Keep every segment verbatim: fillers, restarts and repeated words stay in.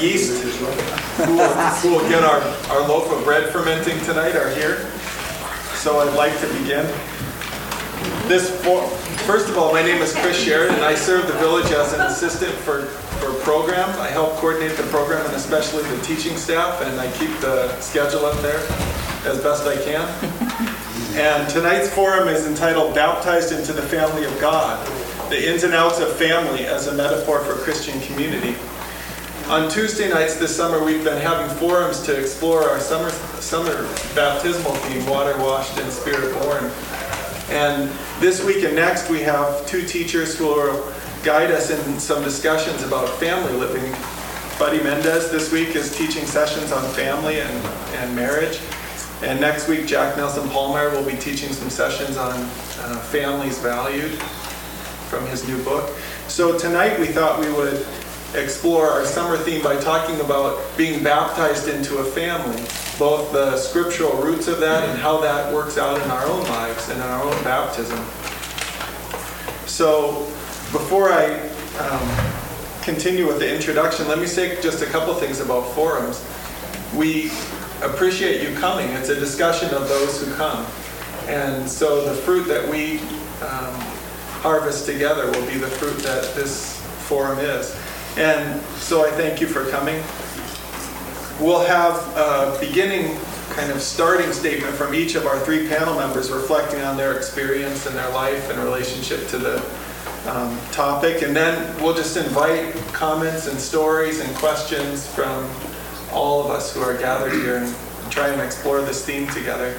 yeast who will, who will get our, our loaf of bread fermenting tonight are here. So I'd like to begin. This for, First of all, my name is Chris Sheridan, and I serve the village as an assistant for, for programs. I help coordinate the program and especially the teaching staff, and I keep the schedule up there as best I can. And tonight's forum is entitled Baptized into the Family of God, the ins and outs of family as a metaphor for Christian community. On Tuesday nights this summer, we've been having forums to explore our summer, summer baptismal theme, Water Washed and Spirit Born. And this week and next, we have two teachers who will guide us in some discussions about family living. Buddy Mendez this week is teaching sessions on family and, and marriage. And next week, Jack Nelson Palmer will be teaching some sessions on uh, families valued from his new book. So tonight we thought we would explore our summer theme by talking about being baptized into a family, both the scriptural roots of that and how that works out in our own lives and in our own baptism. So before I um, continue with the introduction, let me say just a couple things about forums. We appreciate you coming. It's a discussion of those who come. And so the fruit that we um, harvest together will be the fruit that this forum is. And so I thank you for coming. We'll have a beginning kind of starting statement from each of our three panel members reflecting on their experience and their life and relationship to the um, topic. And then we'll just invite comments and stories and questions from all of us who are gathered here and try and explore this theme together.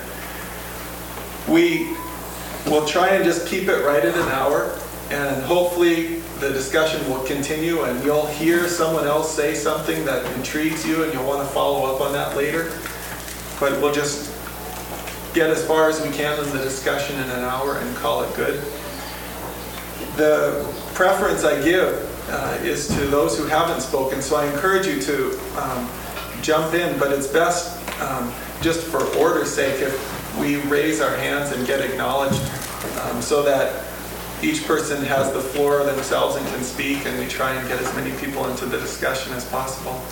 We will try and just keep it right at an hour, and hopefully the discussion will continue and you'll hear someone else say something that intrigues you and you'll want to follow up on that later. But we'll just get as far as we can in the discussion in an hour and call it good. The preference I give uh, is to those who haven't spoken, so I encourage you to um, jump in, but it's best um, just for order's sake if we raise our hands and get acknowledged um, so that each person has the floor themselves and can speak, and we try and get as many people into the discussion as possible.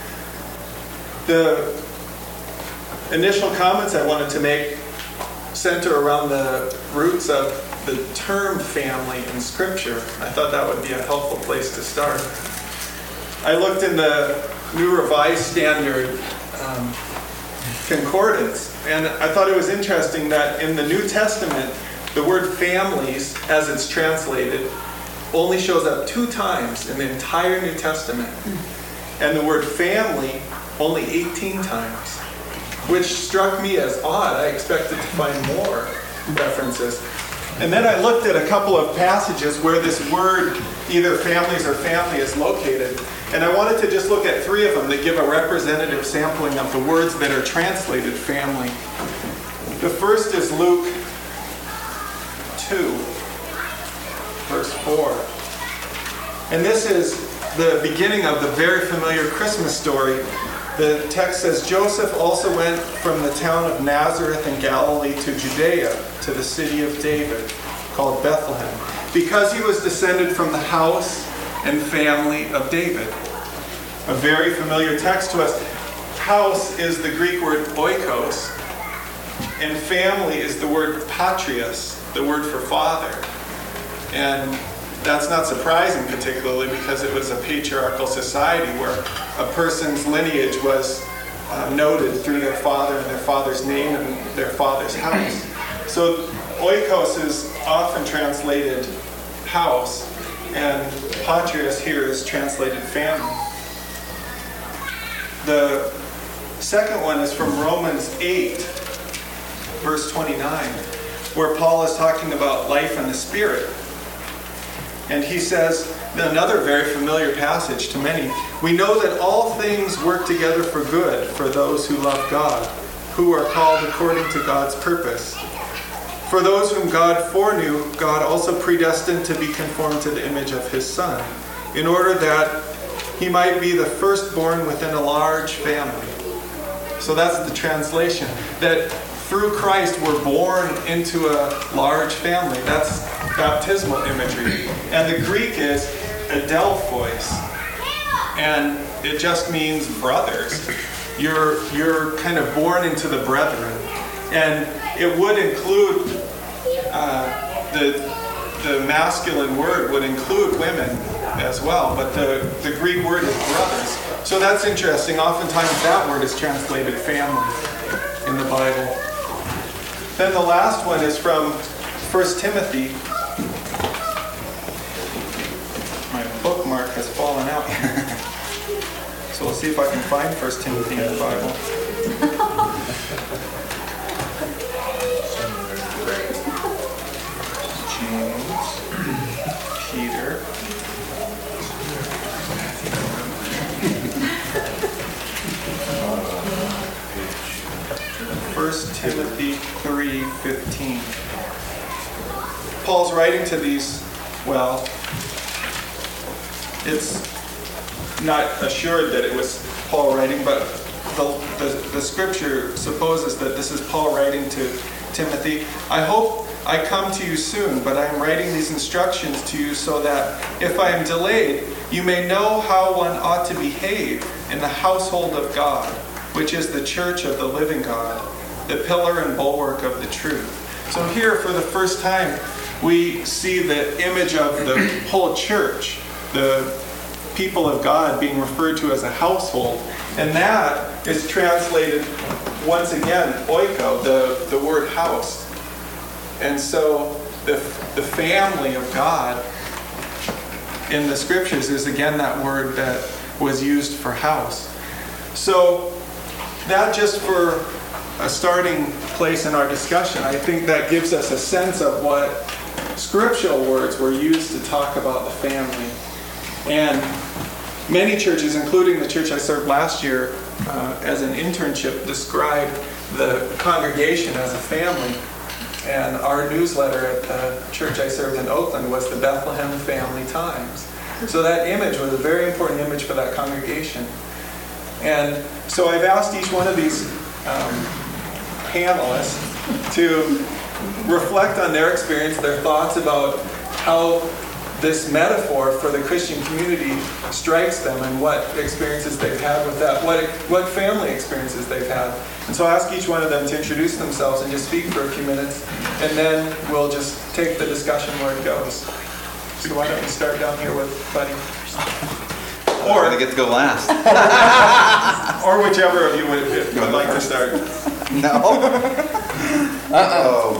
The initial comments I wanted to make center around the roots of the term family in Scripture. I thought that would be a helpful place to start. I looked in the New Revised Standard um, Concordance, and I thought it was interesting that in the New Testament, the word families, as it's translated, only shows up two times in the entire New Testament. And the word family only eighteen times, which struck me as odd. I expected to find more references. And then I looked at a couple of passages where this word, either families or family, is located. And I wanted to just look at three of them that give a representative sampling of the words that are translated family. The first is Luke two, verse four. And this is the beginning of the very familiar Christmas story. The text says, Joseph also went from the town of Nazareth in Galilee to Judea, to the city of David, called Bethlehem, because he was descended from the house and family of David. A very familiar text to us. House is the Greek word oikos, and family is the word patrias, the word for father. And that's not surprising, particularly because it was a patriarchal society where a person's lineage was uh, noted through their father and their father's name and their father's house. So oikos is often translated house, and patrias here is translated family. The second one is from Romans eight, verse twenty-nine, where Paul is talking about life in the Spirit. And he says, another very familiar passage to many, we know that all things work together for good for those who love God, who are called according to God's purpose. For those whom God foreknew, God also predestined to be conformed to the image of his Son, in order that he might be the firstborn within a large family. So that's the translation, that through Christ we're born into a large family. That's baptismal imagery. And the Greek is adelphois. And it just means brothers. You're, you're kind of born into the brethren. And it would include, uh, the, the masculine word would include women as well, but the, the Greek word is brothers. So that's interesting. Oftentimes that word is translated family in the Bible. Then the last one is from First Timothy. My bookmark has fallen out. So we'll see if I can find First Timothy in the Bible. James, Peter. First Timothy three fifteen. Paul's writing to these, well, it's not assured that it was Paul writing, but the, the, the scripture supposes that this is Paul writing to Timothy. I hope I come to you soon, but I am writing these instructions to you so that if I am delayed, you may know how one ought to behave in the household of God, which is the church of the living God, the pillar and bulwark of the truth. So here, for the first time, we see the image of the whole church, the people of God being referred to as a household. And that is translated, once again, oiko, the, the word house. And so the, the family of God in the scriptures is again that word that was used for house. So that just for a starting place in our discussion, I think that gives us a sense of what scriptural words were used to talk about the family. And many churches, including the church I served last year uh, as an internship, describe the congregation as a family. And our newsletter at the church I served in Oakland was the Bethlehem Family Times. So that image was a very important image for that congregation. And so I've asked each one of these um, panelists to reflect on their experience, their thoughts about how this metaphor for the Christian community strikes them and what experiences they've had with that, what what family experiences they've had. And so I ask each one of them to introduce themselves and just speak for a few minutes, and then we'll just take the discussion where it goes. So why don't we start down here with Buddy? Or I get to go last. Or whichever of you would, would like to start. No. Oh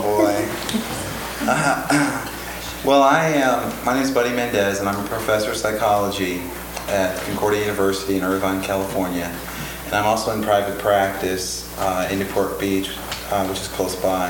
boy. Uh, well, I am. My name is Buddy Mendez, and I'm a professor of psychology at Concordia University in Irvine, California. And I'm also in private practice uh, in Newport Beach, uh, which is close by.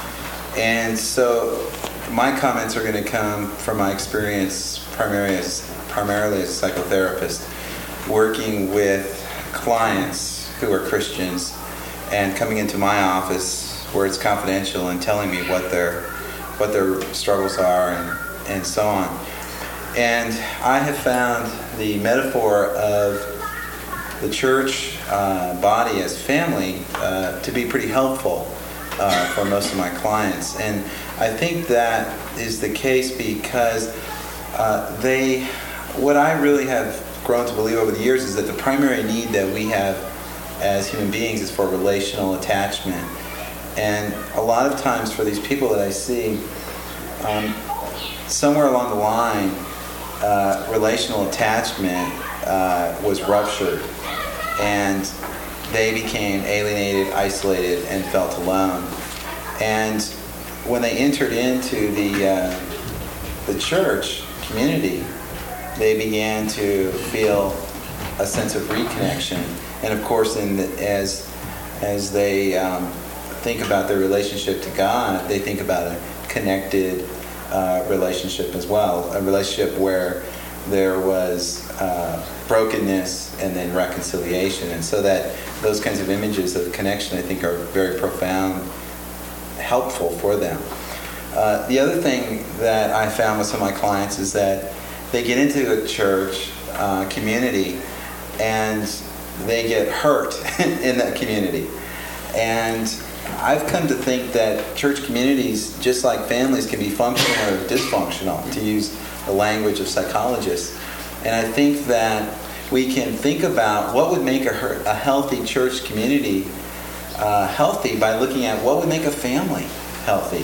And so my comments are going to come from my experience primarily as, primarily as a psychotherapist, working with clients who are Christians and coming into my office where it's confidential and telling me what their what their struggles are and, and so on. And I have found the metaphor of the church uh, body as family uh, to be pretty helpful uh, for most of my clients. And I think that is the case because uh, they, what I really have grown to believe over the years is that the primary need that we have as human beings is for relational attachment. And a lot of times for these people that I see, um, somewhere along the line, uh, relational attachment uh, was ruptured, and they became alienated, isolated, and felt alone. And when they entered into the uh, the church community, they began to feel a sense of reconnection. And of course, in the, as as they um, think about their relationship to God, they think about a connected uh, relationship as well, a relationship where there was uh, brokenness and then reconciliation. And so that those kinds of images of connection, I think, are very profound, helpful for them. Uh, the other thing that I found with some of my clients is that they get into a church uh, community and they get hurt in that community. And I've come to think that church communities, just like families, can be functional or dysfunctional, to use the language of psychologists. And I think that we can think about what would make a, her- a healthy church community uh, healthy by looking at what would make a family healthy.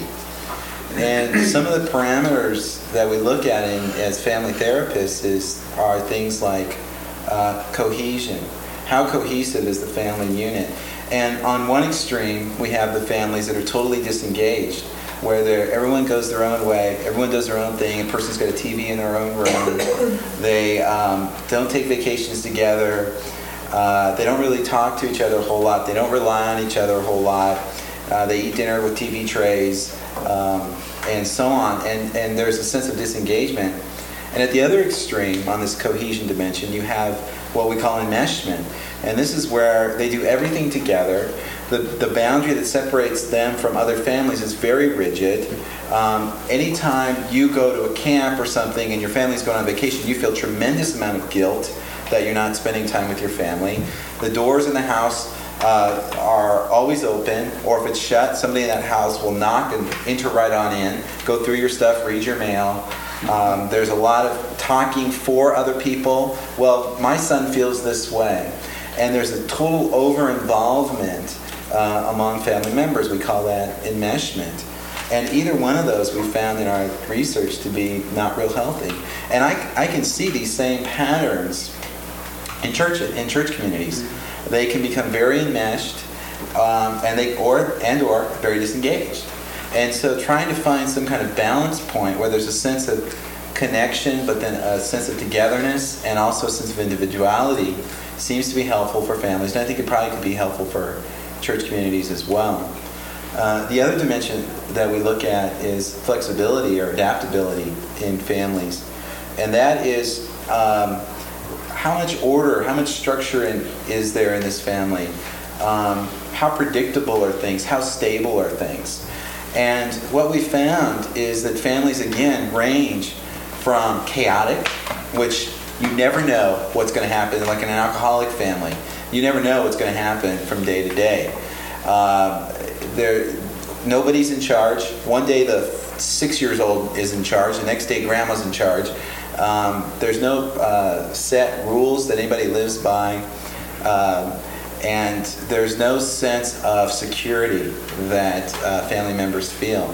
And some of the parameters that we look at in, as family therapists is, are things like uh, cohesion. How cohesive is the family unit? And on one extreme, we have the families that are totally disengaged, where they're, everyone goes their own way, everyone does their own thing, a person's got a T V in their own room, they um, don't take vacations together, uh, they don't really talk to each other a whole lot, they don't rely on each other a whole lot, uh, they eat dinner with T V trays, um, and so on, and, and there's a sense of disengagement. And at the other extreme, on this cohesion dimension, you have what we call enmeshment. And this is where they do everything together. The, the boundary that separates them from other families is very rigid. Um, anytime you go to a camp or something and your family's going on vacation, you feel a tremendous amount of guilt that you're not spending time with your family. The doors in the house uh, are always open, or if it's shut, somebody in that house will knock and enter right on in, go through your stuff, read your mail. Um, there's a lot of talking for other people. Well, my son feels this way. And there's a total over-involvement uh, among family members. We call that enmeshment. And either one of those we found in our research to be not real healthy. And I, I can see these same patterns in church in church communities. They can become very enmeshed, um, and they or and or very disengaged. And so trying to find some kind of balance point where there's a sense of connection, but then a sense of togetherness, and also a sense of individuality seems to be helpful for families. And I think it probably could be helpful for church communities as well. Uh, the other dimension that we look at is flexibility or adaptability in families. And that is um, how much order, how much structure in, is there in this family? Um, how predictable are things? How stable are things? And what we found is that families, again, range from chaotic, which you never know what's going to happen, like in an alcoholic family. You never know what's going to happen from day to day. Uh, there, nobody's in charge. One day the six years old is in charge. The next day grandma's in charge. Um, there's no uh, set rules that anybody lives by. Um, and there's no sense of security that uh, family members feel.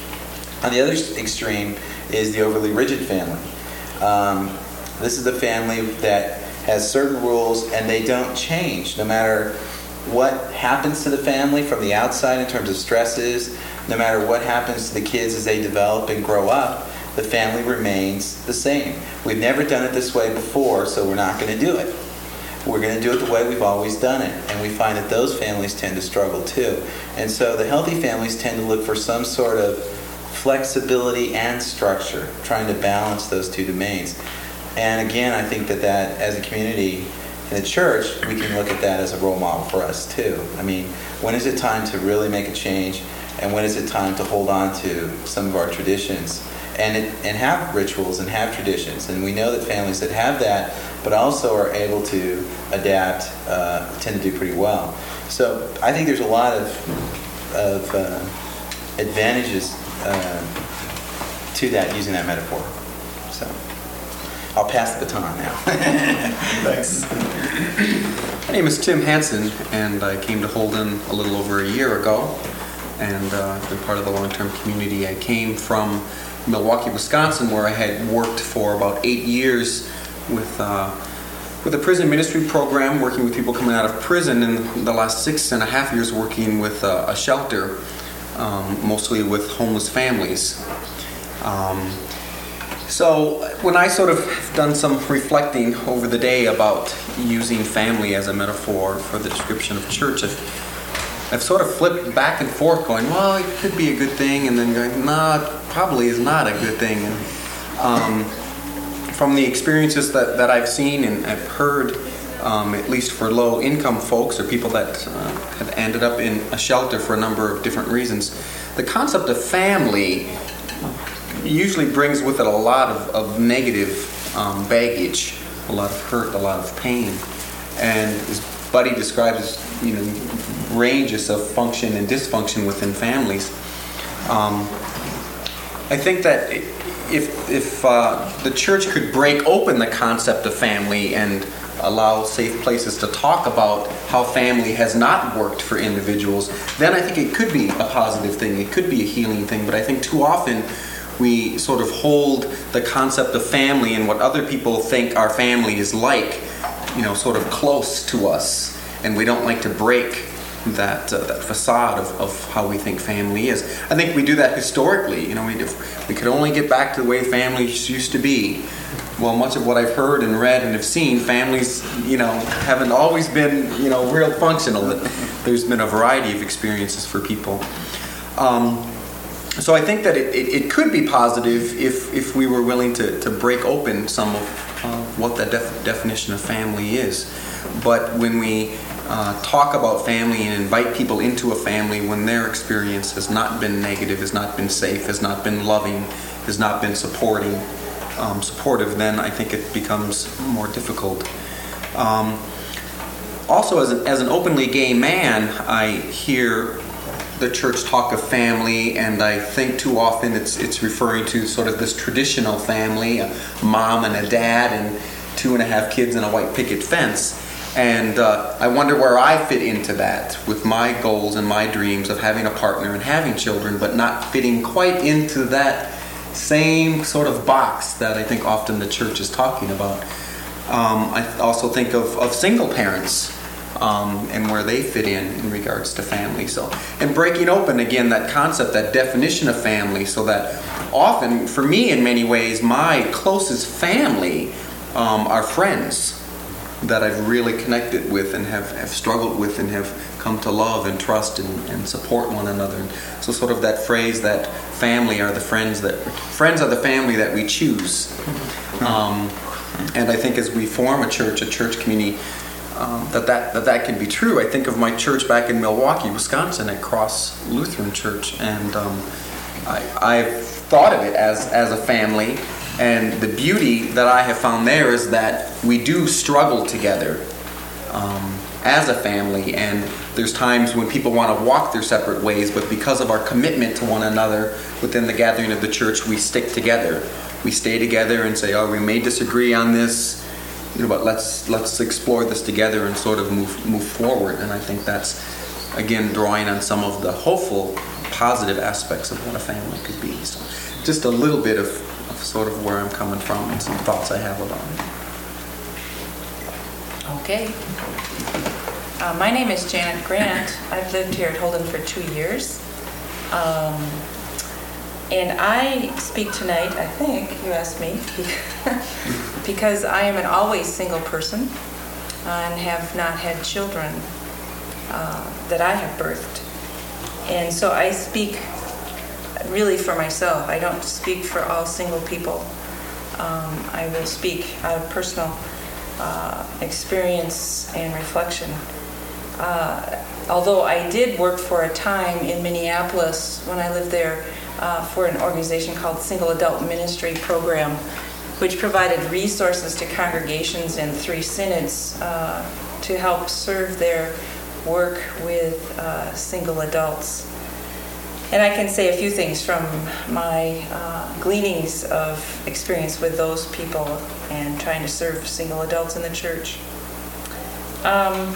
On the other extreme is the overly rigid family. Um, this is the family that has certain rules and they don't change no matter what happens to the family from the outside in terms of stresses, no matter what happens to the kids as they develop and grow up, the family remains the same. We've never done it this way before, so we're not going to do it. We're going to do it the way we've always done it. And we find that those families tend to struggle too. And so the healthy families tend to look for some sort of flexibility and structure, trying to balance those two domains. And again, I think that, that as a community in the church, we can look at that as a role model for us too. I mean, when is it time to really make a change? And when is it time to hold on to some of our traditions and it, and have rituals and have traditions? And we know that families that have that, but also are able to adapt, uh, tend to do pretty well. So I think there's a lot of, of uh, advantages uh, to that, using that metaphor. So I'll pass the baton now. Thanks. My name is Tim Hansen, and I came to Holden a little over a year ago, and uh, I've been part of the long-term community. I came from Milwaukee, Wisconsin, where I had worked for about eight years with uh, with a prison ministry program, working with people coming out of prison, and the last six and a half years working with uh, a shelter, um, mostly with homeless families. Um, so when I sort of done some reflecting over the day about using family as a metaphor for the description of church, I've, I've sort of flipped back and forth going, well, it could be a good thing, and then going, nah, it probably is not a good thing. And, um, from the experiences that, that I've seen and I've heard, um, at least for low-income folks or people that uh, have ended up in a shelter for a number of different reasons, the concept of family usually brings with it a lot of, of negative um, baggage, a lot of hurt, a lot of pain. And as Buddy describes, you know, ranges of function and dysfunction within families. Um, I think that if if uh, the church could break open the concept of family and allow safe places to talk about how family has not worked for individuals, then I think it could be a positive thing. It could be a healing thing. But I think too often we sort of hold the concept of family and what other people think our family is like, you know, sort of close to us. And we don't like to break that uh, that facade of, of how we think family is. I think we do that historically. You know, we, if we could only get back to the way families used to be. Well, much of what I've heard and read and have seen, families, you know, haven't always been, you know, real functional. There's been a variety of experiences for people. Um, so I think that it, it, it could be positive if, if we were willing to, to break open some of uh, what that def- definition of family is. But when we uh, talk about family and invite people into a family when their experience has not been negative, has not been safe, has not been loving, has not been supporting, um, supportive, then I think it becomes more difficult. Um, also, as an, as an openly gay man, I hear the church talk of family, and I think too often it's it's referring to sort of this traditional family, a mom and a dad and two and a half kids and a white picket fence. And uh, I wonder where I fit into that with my goals and my dreams of having a partner and having children, but not fitting quite into that same sort of box that I think often the church is talking about. Um, I also think of, of single parents um, and where they fit in in regards to family. So, and breaking open again that concept, that definition of family, so that often, for me in many ways, my closest family um, are friends that I've really connected with and have, have struggled with and have come to love and trust and, and support one another. And so sort of that phrase that family are the friends that, friends are the family that we choose. Um, and I think as we form a church, a church community, um, that, that, that that can be true. I think of my church back in Milwaukee, Wisconsin at Cross Lutheran Church, and um, I, I've thought of it as, as a family. And the beauty that I have found there is that we do struggle together um, as a family, and there's times when people want to walk their separate ways, but because of our commitment to one another within the gathering of the church, we stick together. We stay together and say, oh, we may disagree on this, you know, but let's let's explore this together and sort of move move forward. And I think that's, again, drawing on some of the hopeful, positive aspects of what a family could be. So just a little bit of sort of where I'm coming from and some thoughts I have about it. Okay. Uh, my name is Janet Grant. I've lived here at Holden for two years. Um, and I speak tonight, I think, you asked me, because I am an always single person and have not had children uh, that I have birthed. And so I speak really for myself. I don't speak for all single people. Um, I will speak out of personal uh, experience and reflection. Uh, although I did work for a time in Minneapolis when I lived there uh, for an organization called Single Adult Ministry Program, which provided resources to congregations and three synods uh, to help serve their work with uh, single adults. And I can say a few things from my uh, gleanings of experience with those people and trying to serve single adults in the church. Um,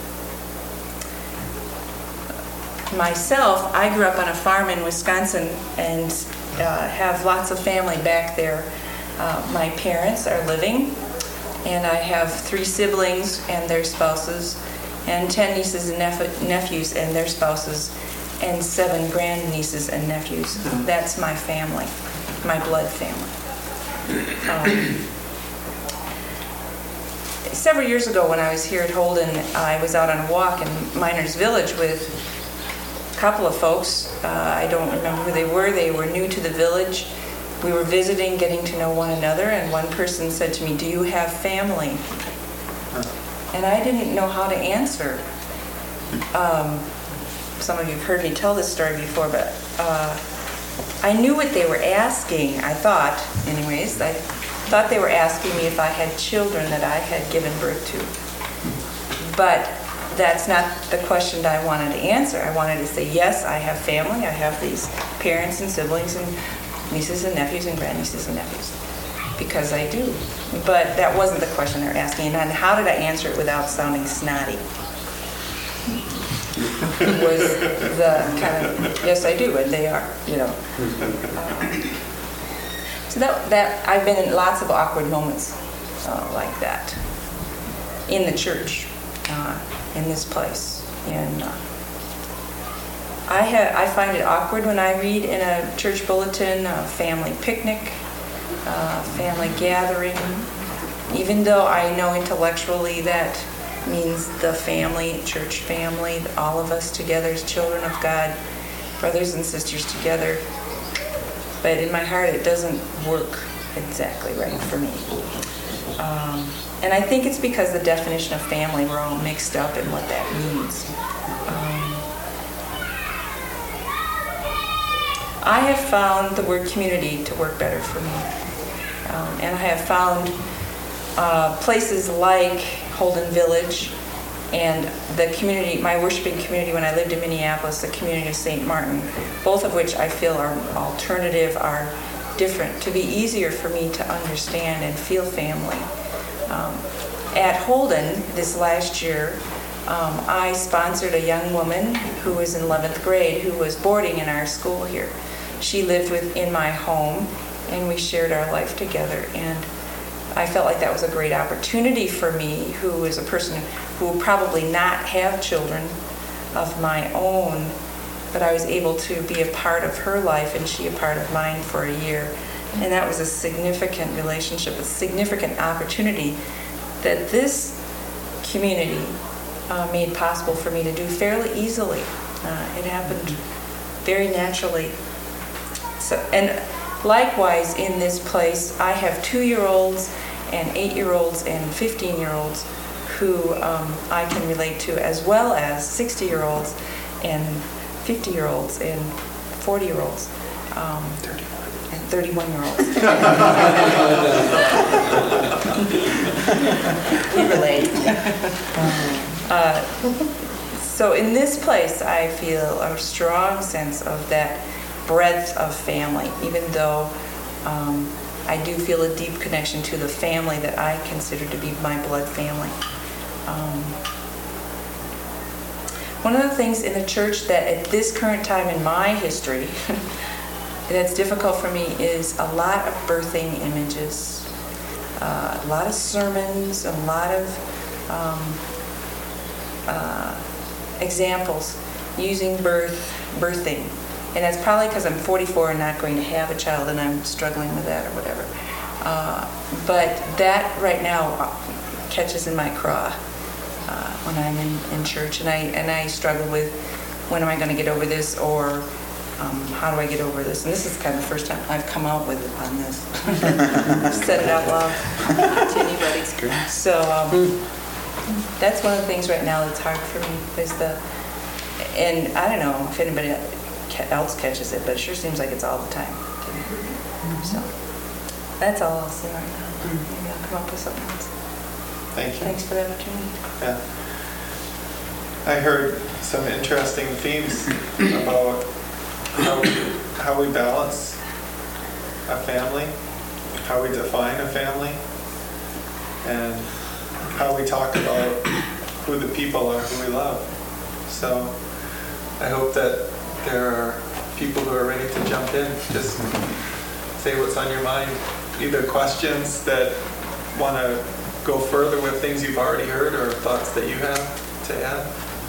myself, I grew up on a farm in Wisconsin and uh, have lots of family back there. Uh, my parents are living, and I have three siblings and their spouses, and ten nieces and neph- nephews and their spouses, and seven grandnieces and nephews. That's my family, my blood family. Um, several years ago when I was here at Holden, I was out on a walk in Miners Village with a couple of folks. Uh, I don't remember who they were. They were new to the village. We were visiting, getting to know one another, and one person said to me, "Do you have family?" And I didn't know how to answer. Um, Some of you have heard me tell this story before, but uh, I knew what they were asking, I thought, anyways. I thought they were asking me if I had children that I had given birth to. But that's not the question that I wanted to answer. I wanted to say, yes, I have family. I have these parents and siblings and nieces and nephews and grandnieces and nephews. because I do. But that wasn't the question they're asking. And how did I answer it without sounding snotty? Was the kind of, yes, I do, and they are, you know. Um, so that, that I've been in lots of awkward moments uh, like that in the church, uh, in this place. And uh, I have, I find it awkward when I read in a church bulletin, a family picnic, uh, family gathering, even though I know intellectually that means the family, church family, all of us together as children of God, brothers and sisters together. But in my heart, it doesn't work exactly right for me. Um, and I think it's because the definition of family, we're all mixed up in what that means. Um, I have found the word community to work better for me. Um, and I have found uh, places like Holden Village and the community, my worshiping community when I lived in Minneapolis, the community of Saint Martin, both of which I feel are alternative, are different, to be easier for me to understand and feel family. Um, at Holden this last year, um, I sponsored a young woman who was in eleventh grade who was boarding in our school here. She lived within my home and we shared our life together, and I felt like that was a great opportunity for me, who is a person who will probably not have children of my own, but I was able to be a part of her life and she a part of mine for a year. And that was a significant relationship, a significant opportunity that this community uh, made possible for me to do fairly easily. Uh, it happened very naturally. So, and likewise, in this place, I have two-year-olds and eight-year-olds and fifteen-year-olds who um, I can relate to, as well as sixty-year-olds and fifty-year-olds and forty-year-olds. Um, and thirty-one-year-olds. We relate. Uh, so in this place, I feel a strong sense of that breadth of family, even though um, I do feel a deep connection to the family that I consider to be my blood family. Um, one of the things in the church that at this current time in my history that's difficult for me is a lot of birthing images, uh, a lot of sermons, a lot of um, uh, examples using birth, birthing. And that's probably because I'm forty-four and not going to have a child and I'm struggling with that or whatever. Uh, but that right now catches in my craw uh, when I'm in, in church, and I and I struggle with when am I going to get over this, or um, how do I get over this? And this is kind of the first time I've come out with it on this. I've said it out loud to anybody. So um, that's one of the things right now that's hard for me is the, and I don't know if anybody else catches it, but it sure seems like it's all the time to me. So that's all I'll say right now. Maybe I'll come up with something else. Thank you. Thanks for the opportunity. Yeah. I heard some interesting themes about how we, how we balance a family, how we define a family, and how we talk about who the people are who we love. So I hope that there are people who are ready to jump in. Just say what's on your mind. Either questions that want to go further with things you've already heard, or thoughts that you have to add.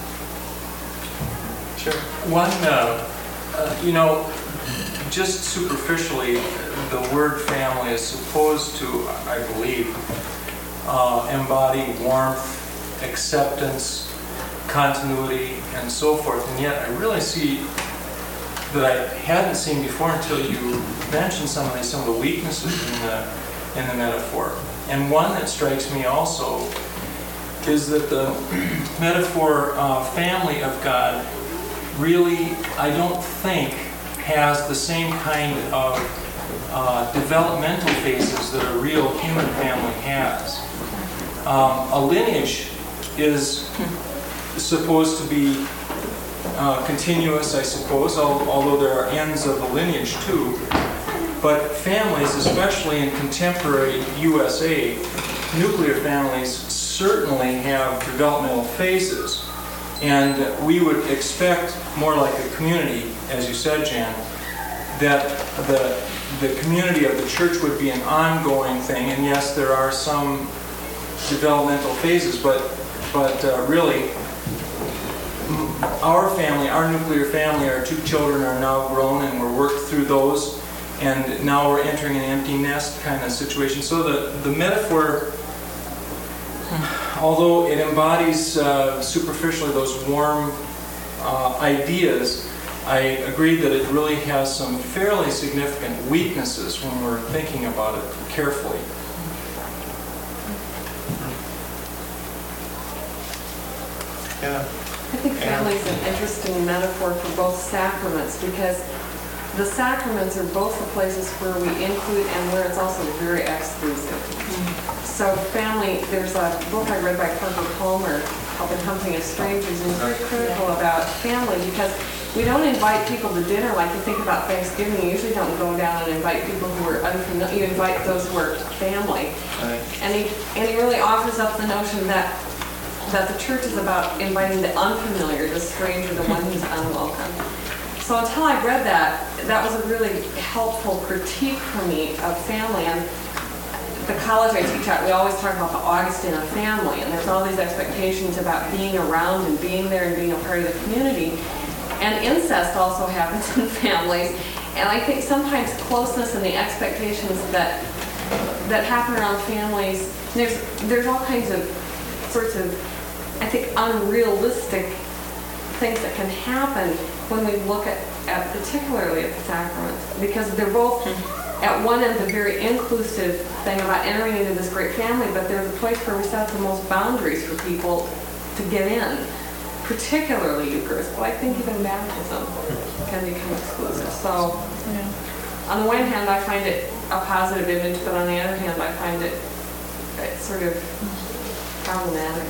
Sure. One, uh, uh, you know, just superficially, the word family is supposed to, I believe, uh, embody warmth, acceptance, continuity, and so forth. And yet I really see that I hadn't seen before until you mentioned some of the, some of the weaknesses in the, in the metaphor. And one that strikes me also is that the metaphor uh, family of God really, I don't think, has the same kind of uh, developmental phases that a real human family has. Um, a lineage is supposed to be uh, continuous, I suppose, al although there are ends of the lineage too. But families, especially in contemporary U S A, nuclear families certainly have developmental phases. And we would expect, more like a community, as you said, Jan, that the, the community of the church would be an ongoing thing. And yes, there are some developmental phases, but, but uh, really, our family, our nuclear family, our two children are now grown and we're worked through those. And now we're entering an empty nest kind of situation. So the, the metaphor, although it embodies uh, superficially those warm uh, ideas, I agree that it really has some fairly significant weaknesses when we're thinking about it carefully. Yeah. I think family is an interesting metaphor for both sacraments, because the sacraments are both the places where we include and where it's also very exclusive. Mm-hmm. So family, there's a book I read by Parker Palmer called Accompanying of Strangers, and he's very critical about family because we don't invite people to dinner like you think about Thanksgiving. You usually don't go down and invite people who are unfamiliar. You invite those who are family. Right. And he and he really offers up the notion that that the church is about inviting the unfamiliar, the stranger, the one who's unwelcome. So until I read that, that was a really helpful critique for me of family. And the college I teach at, we always talk about the Augustine of family, and there's all these expectations about being around and being there and being a part of the community. And incest also happens in families. And I think sometimes closeness and the expectations that that happen around families, there's there's all kinds of sorts of, I think, unrealistic things that can happen when we look at, at particularly at the sacraments, because they're both at one end the very inclusive thing about entering into this great family, but there's a place where we set the most boundaries for people to get in, particularly Eucharist, but I think even baptism can become exclusive. So Yeah. on the one hand, I find it a positive image, but on the other hand, I find it it's sort of problematic.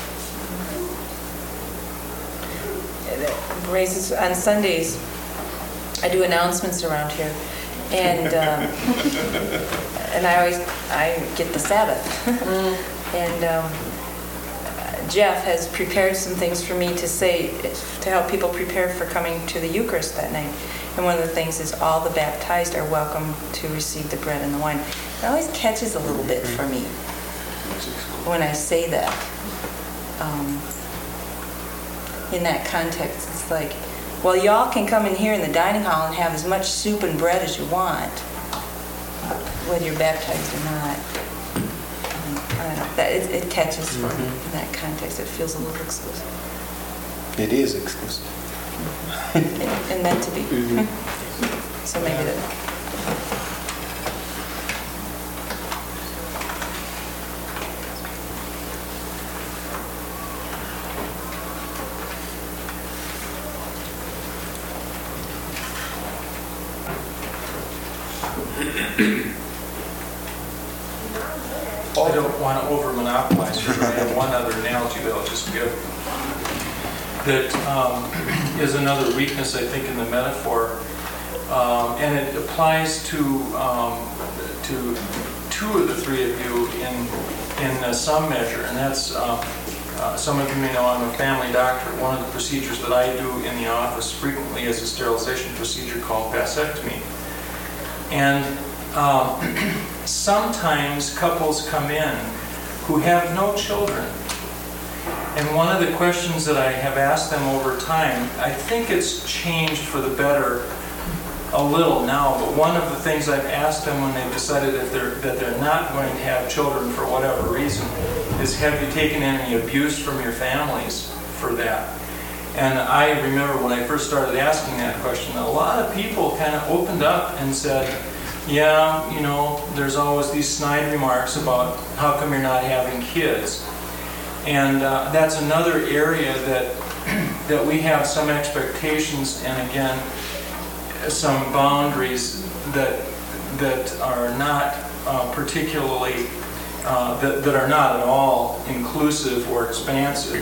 It raises, on Sundays, I do announcements around here, and um, and I always, I get the Sabbath. And um, Jeff has prepared some things for me to say, to help people prepare for coming to the Eucharist that night. And one of the things is all the baptized are welcome to receive the bread and the wine. It always catches a little bit for me when I say that. Um, in that context, it's like, well, y'all can come in here in the dining hall and have as much soup and bread as you want, whether you're baptized or not. I don't know. That, it, it catches for me in that context. It feels a little exclusive. It is exclusive. And, and meant to be. So maybe that. I don't want to over-monopolize here, but I have one other analogy that I'll just give that um, is another weakness, I think, in the metaphor. Um, and it applies to um, to two of the three of you in, in uh, some measure, and that's, uh, uh, some of you may know I'm a family doctor. One of the procedures that I do in the office frequently is a sterilization procedure called vasectomy. And um, sometimes couples come in who have no children. And one of the questions that I have asked them over time, I think it's changed for the better a little now, but one of the things I've asked them when they've decided that they're, that they're not going to have children for whatever reason is, have you taken any abuse from your families for that? And I remember when I first started asking that question, a lot of people kind of opened up and said, yeah, you know, there's always these snide remarks about how come you're not having kids. And uh, that's another area that that we have some expectations and, again, some boundaries that that are not uh, particularly, uh, that, that are not at all inclusive or expansive.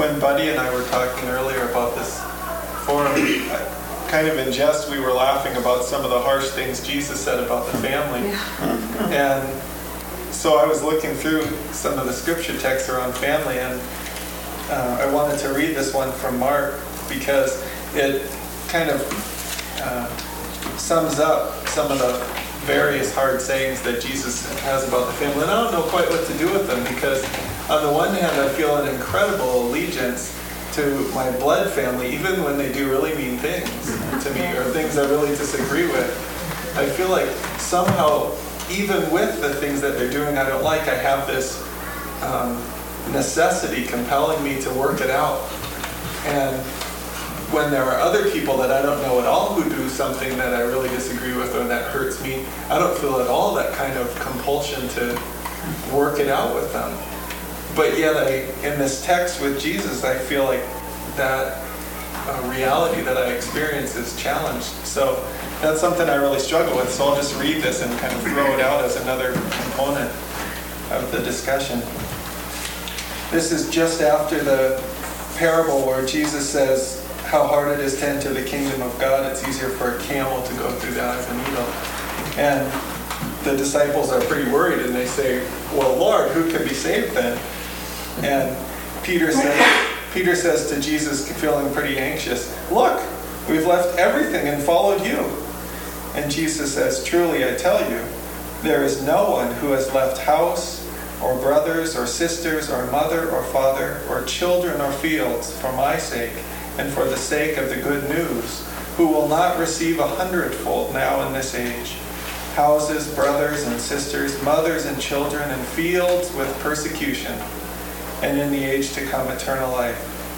when Buddy and I were talking earlier about this forum, I- kind of in jest, we were laughing about some of the harsh things Jesus said about the family. And so I was looking through some of the scripture texts around family, and uh, I wanted to read this one from Mark because it kind of uh, sums up some of the various hard sayings that Jesus has about the family. And I don't know quite what to do with them because on the one hand, I feel an incredible allegiance to my blood family, even when they do really mean things to me or things I really disagree with. I feel like somehow, even with the things that they're doing I don't like, I have this um, necessity compelling me to work it out. And when there are other people that I don't know at all who do something that I really disagree with or that hurts me, I don't feel at all that kind of compulsion to work it out with them. But yet, I, in this text with Jesus, I feel like that uh, reality that I experience is challenged. So that's something I really struggle with. So I'll just read this and kind of throw it out as another component of the discussion. This is just after the parable where Jesus says how hard it is to enter the kingdom of God. It's easier for a camel to go through the eye of a needle. And the disciples are pretty worried and they say, well, Lord, who can be saved then? And Peter says, Peter says to Jesus, feeling pretty anxious, look, we've left everything and followed you. And Jesus says, truly, I tell you, there is no one who has left house or brothers or sisters or mother or father or children or fields for my sake and for the sake of the good news, who will not receive a hundredfold now in this age. Houses, brothers and sisters, mothers and children, and fields with persecution, and in the age to come eternal life.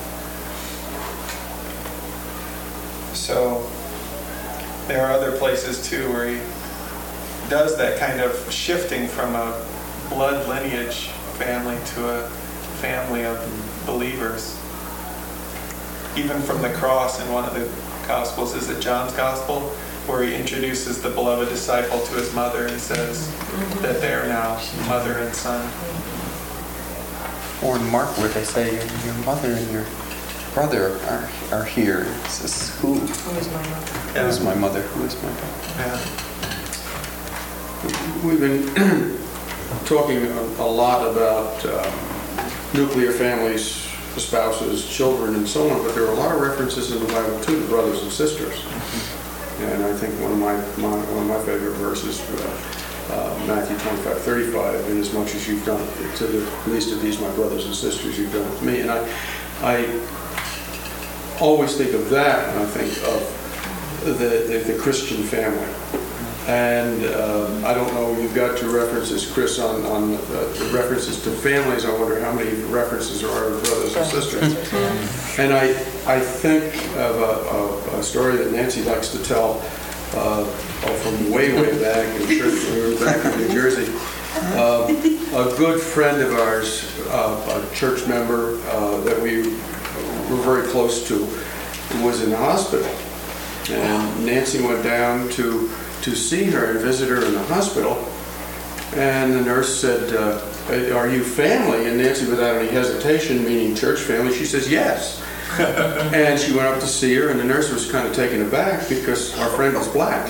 So there are other places too where he does that kind of shifting from a blood lineage family to a family of believers. Even from the cross in one of the Gospels, is it John's Gospel, where he introduces the beloved disciple to his mother and says that they are now mother and son. Or in Mark, where they say your, your mother and your brother are, are here. It says, who? Who is my mother? Who is my mother? Who is my brother? Yeah. We've been talking a, a lot about um, nuclear families, spouses, children, and so on, but there are a lot of references in the Bible too to brothers and sisters. And I think one of my, my one of my favorite verses, uh, uh, Matthew twenty-five thirty-five, in as much as you've done it to the least of these, my brothers and sisters, you've done it to me. And I, I always think of that when I think of the, the, the Christian family. And uh, I don't know, you've got two references, Chris, on, on uh, the references to families. I wonder how many references there are to brothers and sisters. And I, I think of a, of a story that Nancy likes to tell uh, from way, way back in church when we were back in New Jersey. Uh, a good friend of ours, uh, a church member uh, that we were very close to, was in the hospital. And Nancy went down to to see her and visit her in the hospital, and the nurse said, uh, are you family? And Nancy, without any hesitation, meaning church family, she says yes. And she went up to see her, and the nurse was kind of taken aback because our friend was black.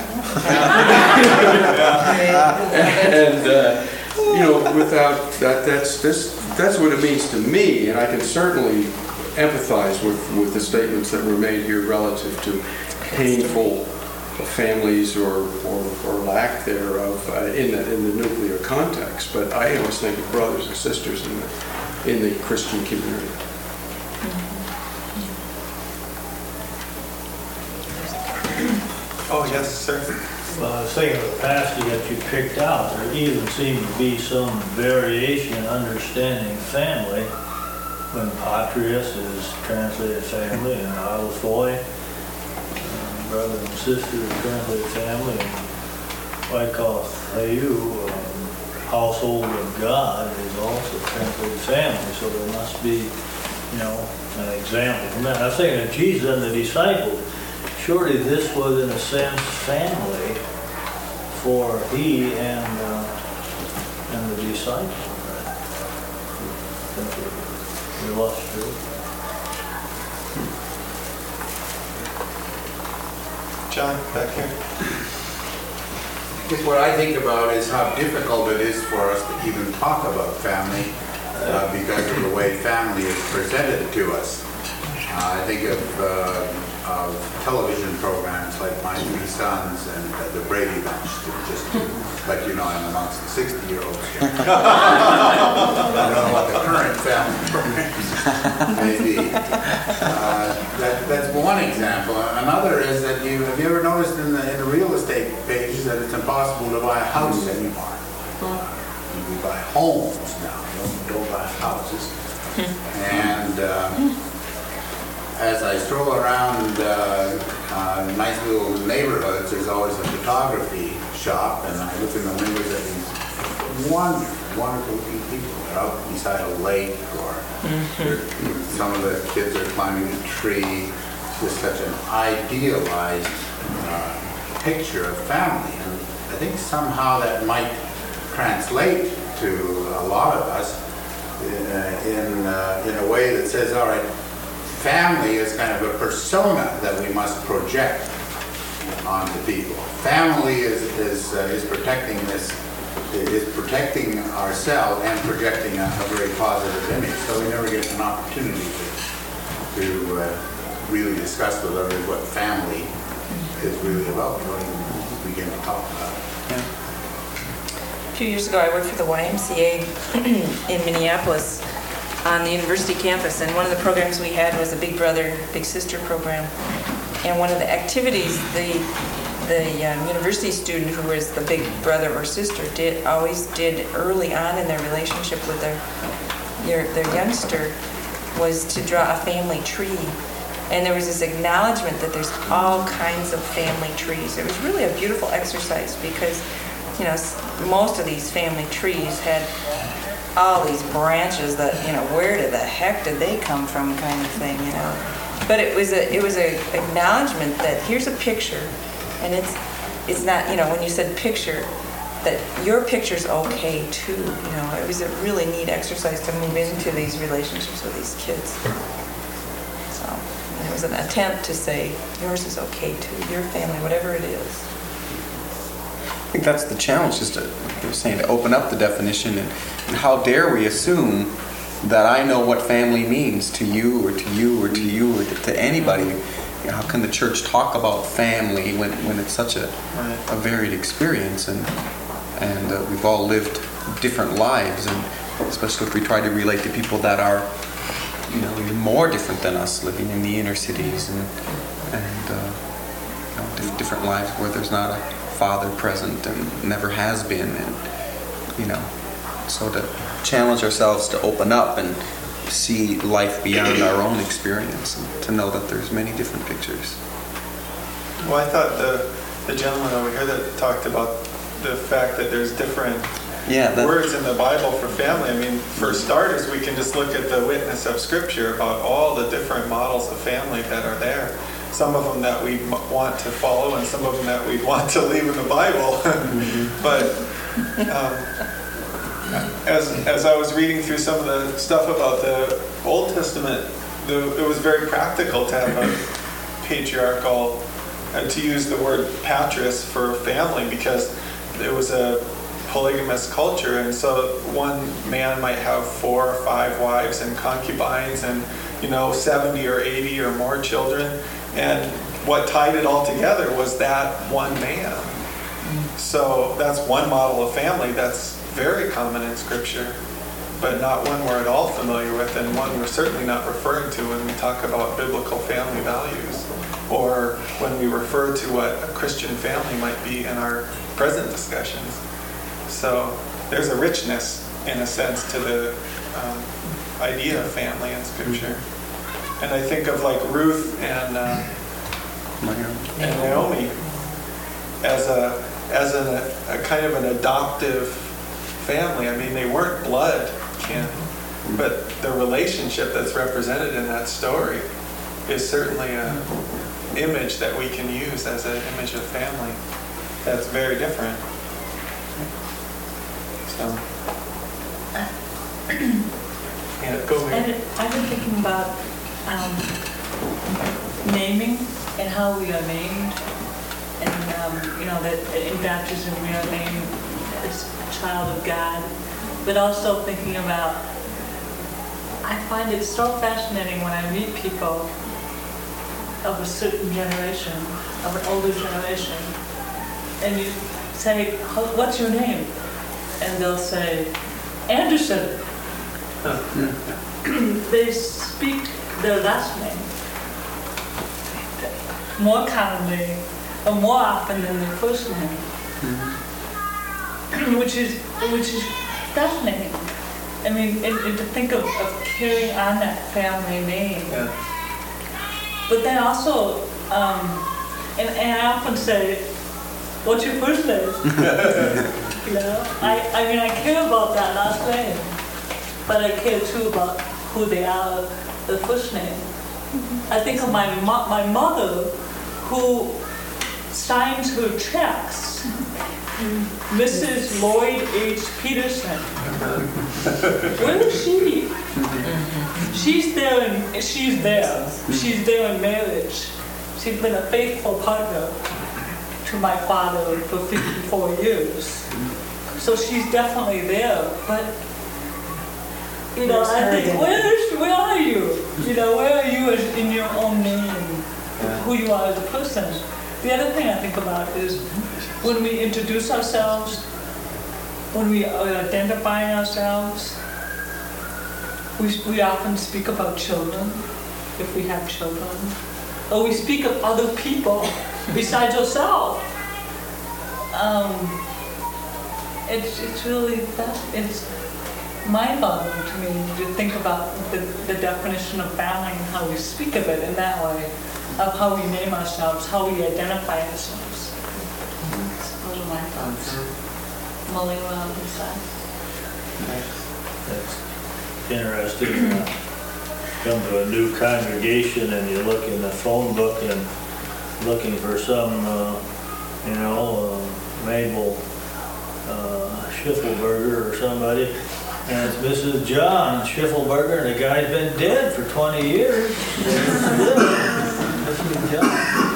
And uh, you know, without that, that's this, that's what it means to me, and I can certainly empathize with with the statements that were made here relative to painful families or, or, or lack thereof uh, in the in the nuclear context, but I always think of brothers and sisters in the in the Christian community. Oh, yes, sir. Well, I was thinking of the passage that you picked out. There even seemed to be some variation in understanding family when patrias is translated family and allophoi. Brother and sister is translated family, and what I call theou, um, household of God, is also translated family. So there must be, you know, an example from that. I was thinking of Jesus and the disciples. Surely this was, in a sense, family for he and uh, and the disciples. Right? Illustrative. John, back here. I guess what I think about is how difficult it is for us to even talk about family uh, because of the way family is presented to us. Uh, I think of, uh, of television programs like My Three Sons and uh, The Brady Bunch, just to let you know I'm amongst the sixty-year-olds here. I don't know what the current family programs may be. Uh, that, that's one example. Another is that you have you ever noticed in the, in the real estate pages that it's impossible to buy a house anymore. Uh, we buy homes now, don't, don't buy houses. And uh, as I stroll around uh, uh, nice little neighborhoods, there's always a photography shop, and I look in the windows at these wonderful, wonderful looking people. They're out beside a lake, or mm-hmm. some of the kids are climbing a tree. It's just such an idealized uh, picture of family. And I think somehow that might translate to a lot of us in, in, uh, in a way that says, all right, family is kind of a persona that we must project onto people. Family is is uh, is protecting this, is protecting ourselves and projecting a, a very positive image. So we never get an opportunity to to uh, really discuss with others what family is really about. We don't even begin to talk about it. Yeah. A few years ago, I worked for the Y M C A in Minneapolis on the university campus, and one of the programs we had was a Big Brother, Big Sister program. And one of the activities the the um, university student who was the big brother or sister did always did early on in their relationship with their their, their youngster was to draw a family tree. And there was this acknowledgement that there's all kinds of family trees. It was really a beautiful exercise because, you know, most of these family trees had all these branches that, you know, where did the heck did they come from kind of thing, you know. But it was a it was a acknowledgement that here's a picture, and it's it's not, you know, when you said picture, that your picture's okay too, you know. It was a really neat exercise to move into these relationships with these kids. So it was an attempt to say yours is okay too, your family, whatever it is. I think that's the challenge, is to, like you were saying, to open up the definition, and, and how dare we assume that I know what family means to you or to you or to you or to, to anybody. You know, how can the church talk about family when, when it's such a, a varied experience, and and uh, we've all lived different lives, and especially if we try to relate to people that are, you know, even more different than us, living in the inner cities and and uh, you know, diff- different lives where there's not a father present and never has been, and you know, so to challenge ourselves to open up and see life beyond our own experience, and to know that there's many different pictures. Well, I thought the the gentleman over here that talked about the fact that there's different yeah, that, words in the Bible for family. I mean, for starters, we can just look at the witness of Scripture about all the different models of family that are there. Some of them that we want to follow, and some of them that we want to leave in the Bible. Mm-hmm. But um, as as I was reading through some of the stuff about the Old Testament, the, it was very practical to have a patriarchal, uh, to use the word patris for family, because it was a polygamous culture, and so one man might have four or five wives and concubines, and you know, seventy or eighty or more children. And what tied it all together was that one man. So that's one model of family that's very common in Scripture, but not one we're at all familiar with, and one we're certainly not referring to when we talk about biblical family values, or when we refer to what a Christian family might be in our present discussions. So there's a richness, in a sense, to the um, idea of family in Scripture. And I think of like Ruth and uh, and Naomi as a as an, a kind of an adoptive family. I mean, they weren't blood kin, but the relationship that's represented in that story is certainly an image that we can use as an image of family that's very different. So, yeah, go ahead. I've been thinking about Um, naming and how we are named. And, um, you know, that in baptism we are named as a child of God. But also thinking about, I find it so fascinating when I meet people of a certain generation, of an older generation, and you say, what's your name? And they'll say, Anderson. They speak their last name more commonly or more often than their first name, mm-hmm. which is which is fascinating. I mean, and, and to think of, of carrying on that family name. Yeah. But then also, um, and, and I often say, what's your first name? You know, I, I mean, I care about that last name, but I care too about who they are, the first name. I think of my mo- my mother, who signs her checks, Missus Lloyd H. Peterson. Where is she? She's there in, she's there. She's there in marriage. She's been a faithful partner to my father for fifty-four years. So she's definitely there. But, you know, I think, where, is, where are you? You know, where are you as, in your own name, who you are as a person? The other thing I think about is when we introduce ourselves, when we are identifying ourselves, we, we often speak about children, if we have children, or we speak of other people besides yourself. Um, it's, it's really, that, it's mind-boggling to me to think about the, the definition of family and how we speak of it in that way, of how we name ourselves, how we identify ourselves. Those are my thoughts. Mulling around inside. That's interesting. Uh, come to a new congregation and you look in the phone book and looking for some, uh, you know, uh, Mabel uh, Schiffelberger or somebody, and it's Missus John Schiffelberger, and the guy's been dead for twenty years. Missus John.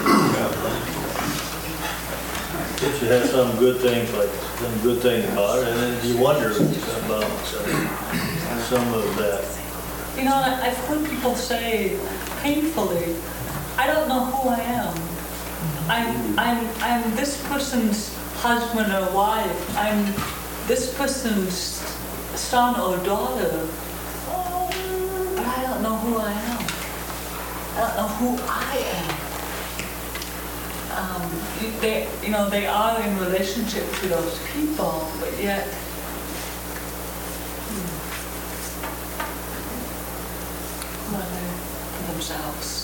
If you have some good things, like some good things about it, and then you wonder about uh, some of that. You know, I've heard people say painfully, I don't know who I am. I'm, I'm, I'm this person's husband or wife. I'm this person's son or daughter. But I don't know who I am. I don't know who I am. Um, they, you know, they are in relationship to those people, but yet, hmm, who are they for themselves?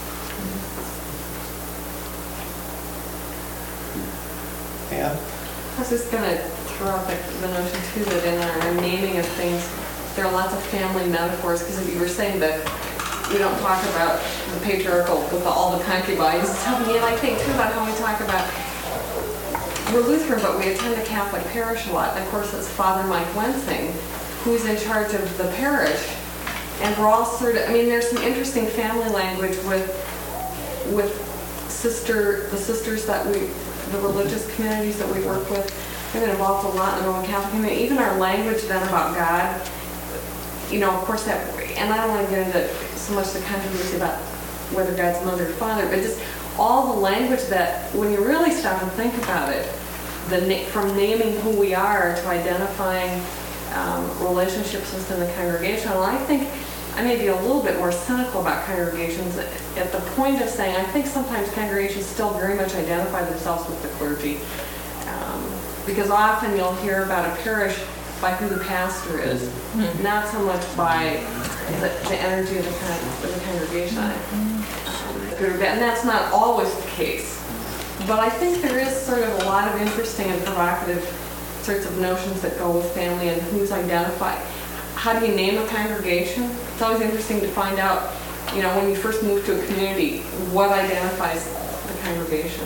Yeah. I was just going to throw out the, the notion too that in our naming of things, there are lots of family metaphors, because if you were saying that we don't talk about the patriarchal with all the concubines and stuff, and yet I think too about how we talk about, we're Lutheran, but we attend a Catholic parish a lot. And of course, it's Father Mike Wensing, who's in charge of the parish. And we're all sort of, I mean, there's some interesting family language with, with sister, the sisters that we, the religious communities that we work with. We've been involved a lot in the Roman Catholic community. Even our language then about God, you know, of course that, and I don't want to get into so much the controversy about whether God's mother or father, but just all the language that, when you really stop and think about it, the na from naming who we are to identifying um, relationships within the congregation. And I think I may be a little bit more cynical about congregations at the point of saying I think sometimes congregations still very much identify themselves with the clergy. Um, because often you'll hear about a parish by who the pastor is, mm-hmm. not so much by the, the energy of the, con of the congregation. Mm-hmm. And that's not always the case. But I think there is sort of a lot of interesting and provocative sorts of notions that go with family and who's identified. How do you name a congregation? It's always interesting to find out, you know, when you first move to a community, what identifies the congregation.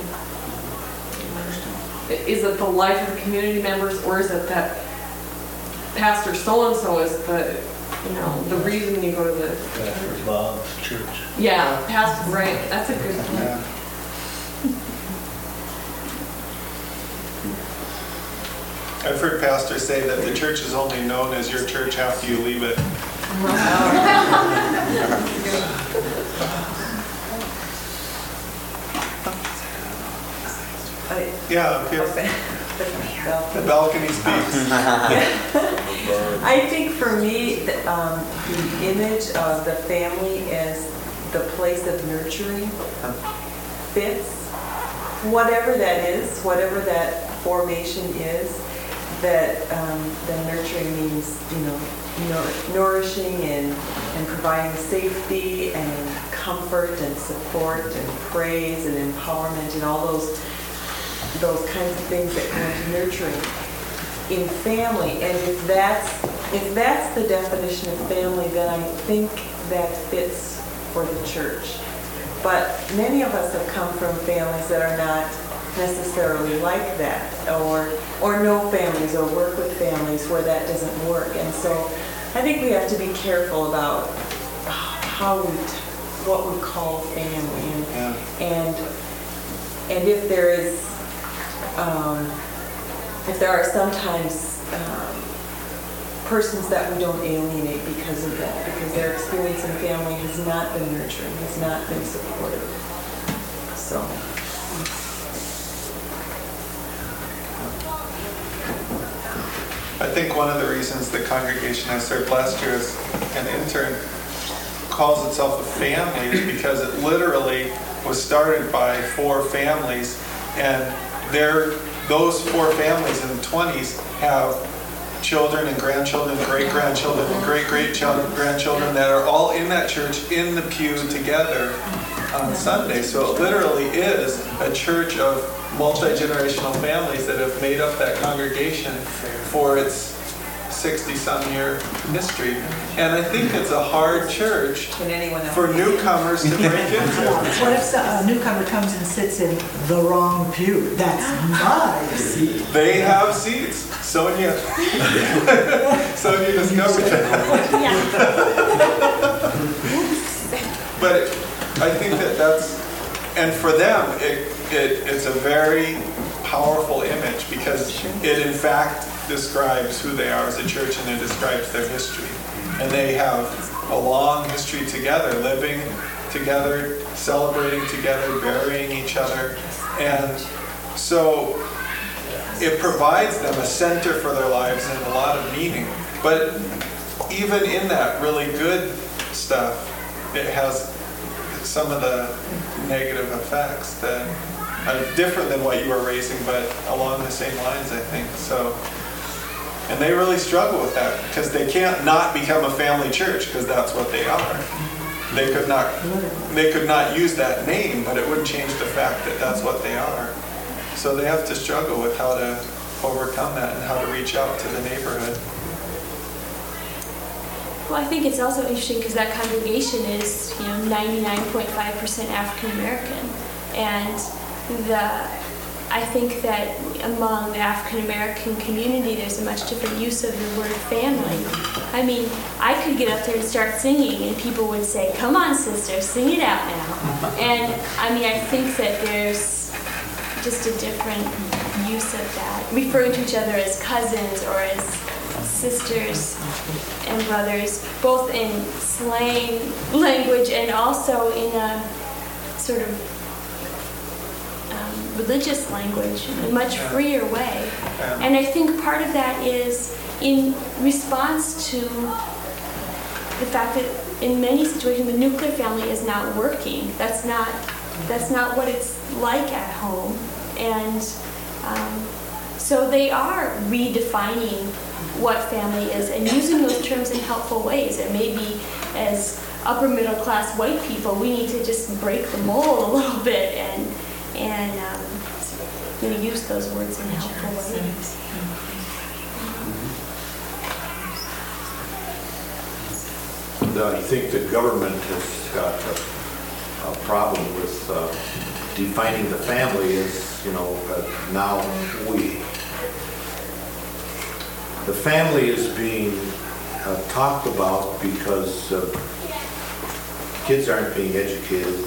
Is it the life of the community members, or is it that Pastor so-and-so is the, you know, the reason you go to the... Pastor Bob's church. Yeah, Pastor, right, that's a good point. I've heard pastors say that the church is only known as your church after you leave it. Yeah, up here. The balcony speaks. I think for me, the, um, the image of the family as the place of nurturing fits. Whatever that is, whatever that formation is, that um, the nurturing means, you know, nour- nourishing and, and providing safety and comfort and support and praise and empowerment and all those those kinds of things that go into nurturing in family. And if that's if that's the definition of family, then I think that fits for the church. But many of us have come from families that are not necessarily like that, or or know families or work with families where that doesn't work. And so I think we have to be careful about how we, what we call family, and Yeah. and, and if there is, um, if there are sometimes um, persons that we don't alienate because of that, because their experience in family has not been nurturing, has not been supportive. So. I think one of the reasons the congregation I served last year as an intern calls itself a family is because it literally was started by four families, and they're, those four families in the twenties have children and grandchildren, great-grandchildren and great-great-grandchildren that are all in that church in the pew together on Sunday. So it literally is a church of multi-generational families that have made up that congregation for its sixty-some year history. And I think it's a hard church Can anyone else? for newcomers to break into. What if a newcomer comes and sits in the wrong pew? That's nice. They have seats. Sonia, Sonia discovered that. But I think that that's, and for them, it, it it's a very powerful image because it in fact describes who they are as a church, and it describes their history. And they have a long history together, living together, celebrating together, burying each other. And so it provides them a center for their lives and a lot of meaning. But even in that really good stuff, it has some of the negative effects that are different than what you were raising, but along the same lines, I think. So, and they really struggle with that because they can't not become a family church because that's what they are. They could not, they could not use that name, but it wouldn't change the fact that that's what they are. So they have to struggle with how to overcome that and how to reach out to the neighborhood. Well, I think it's also interesting because that congregation is, you know, ninety-nine point five percent African American, and the I think that among the African American community, there's a much different use of the word family. I mean, I could get up there and start singing, and people would say, "Come on, sister, sing it out now." And I mean, I think that there's just a different use of that, referring to each other as cousins or as sisters and brothers, both in slang language and also in a sort of um, religious language, in a much freer way. And I think part of that is in response to the fact that in many situations the nuclear family is not working. That's not that's not what it's like at home. And um, so they are redefining what family is and using those terms in helpful ways. And maybe as upper middle class white people, we need to just break the mold a little bit and and um, you know, use those words in helpful ways. I think the government has got a, a problem with uh, defining the family as, you know, uh, now we. The family is being uh, talked about because uh, kids aren't being educated,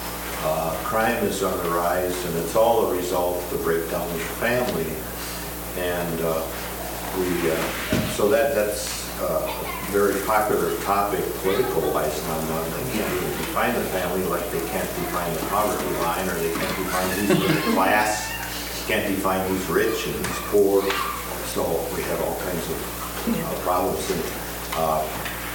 uh, crime is on the rise, and it's all a result of the breakdown of the family. And uh, we, uh, so that that's uh, a very popular topic political-wise now. They can't even define the family like they can't define the poverty line, or they can't define who's middle class, can't define who's rich and who's poor. So we have all kinds of uh, problems. And, uh,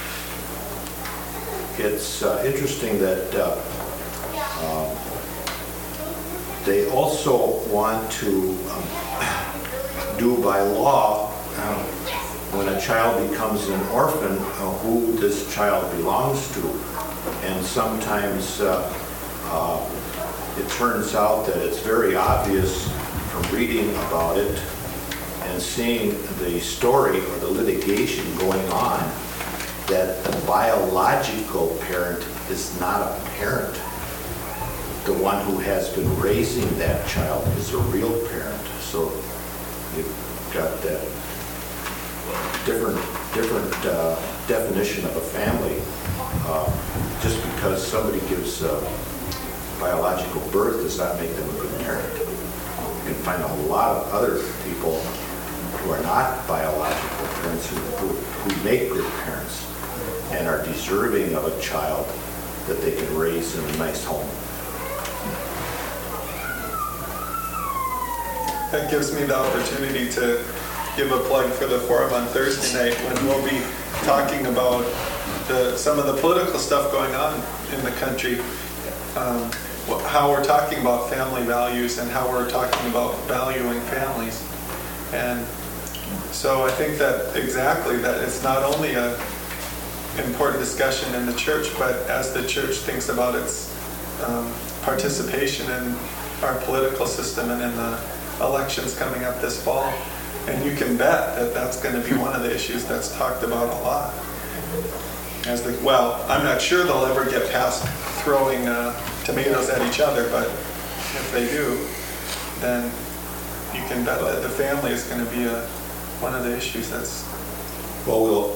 it's uh, interesting that uh, uh, they also want to um, do by law, um, when a child becomes an orphan, uh, who this child belongs to. And sometimes uh, uh, it turns out that it's very obvious from reading about it and seeing the story or the litigation going on that the biological parent is not a parent. The one who has been raising that child is a real parent. So you've got that different different uh, definition of a family. Uh, just because somebody gives uh, biological birth does not make them a good parent. You can find a lot of other people who are not biological parents who, who, who make good parents and are deserving of a child that they can raise in a nice home. That gives me the opportunity to give a plug for the forum on Thursday night when we'll be talking about the, some of the political stuff going on in the country, um, wh- how we're talking about family values and how we're talking about valuing families. And so I think that exactly that it's not only a important discussion in the church, but as the church thinks about its um, participation in our political system and in the elections coming up this fall. And you can bet that that's going to be one of the issues that's talked about a lot. As the, well, I'm not sure they'll ever get past throwing uh, tomatoes at each other, but if they do, then you can bet that the family is going to be a, one of the issues that's... Well, we'll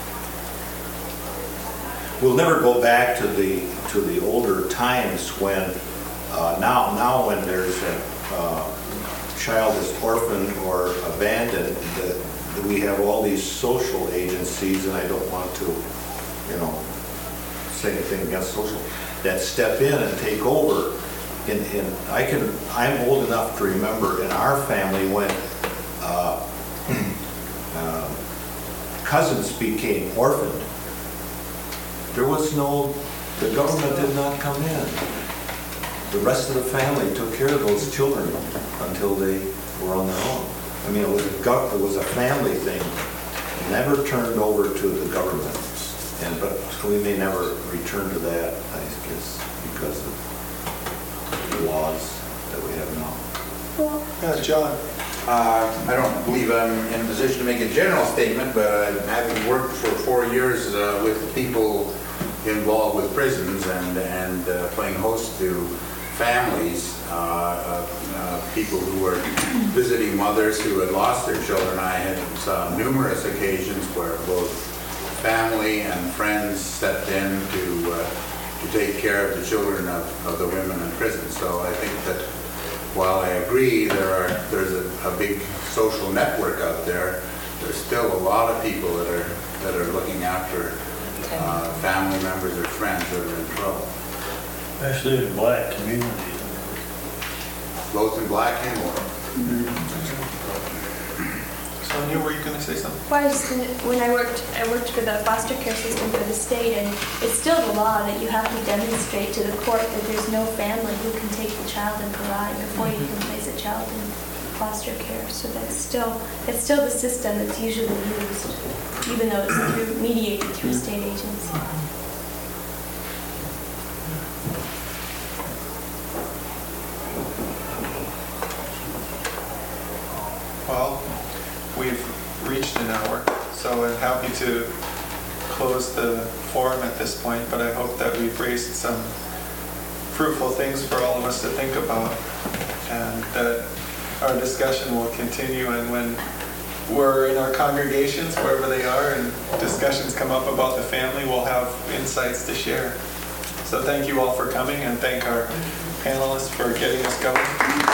we'll never go back to the to the older times when uh, now now when there's a uh, child is orphaned or abandoned, that, that we have all these social agencies, and I don't want to, you know, say anything against social, that step in and take over. In, in I can I'm old enough to remember in our family when uh, uh, cousins became orphaned. There was no, the government did not come in. The rest of the family took care of those children until they were on their own. I mean, it was a, gov- it was a family thing, never turned over to the government. And but we may never return to that, I guess, because of the laws that we have now. Yeah, John. Uh, I don't believe I'm in a position to make a general statement, but uh, having worked for four years uh, with people involved with prisons and, and uh, playing host to families, uh, uh, uh, people who were visiting mothers who had lost their children, I had saw numerous occasions where both family and friends stepped in to, uh, to take care of the children of, of the women in prison. So I think that while I agree there are there's a, a big social network out there, there's still a lot of people that are that are looking after uh, family members or friends that are in trouble. Especially in black communities. Both in black and white. Sonia, were you going to say something? Well, I was gonna, when I worked, I worked for the foster care system for the state, and it's still the law that you have to demonstrate to the court that there's no family who can take the child and provide before you can place a child in foster care. So that's still that's still the system that's usually used, even though it's through, mediated through state agency. Well, we've reached an hour, so I'm happy to close the forum at this point, but I hope that we've raised some fruitful things for all of us to think about, and that our discussion will continue, and when we're in our congregations, wherever they are, and discussions come up about the family, we'll have insights to share. So thank you all for coming, and thank our panelists for getting us going.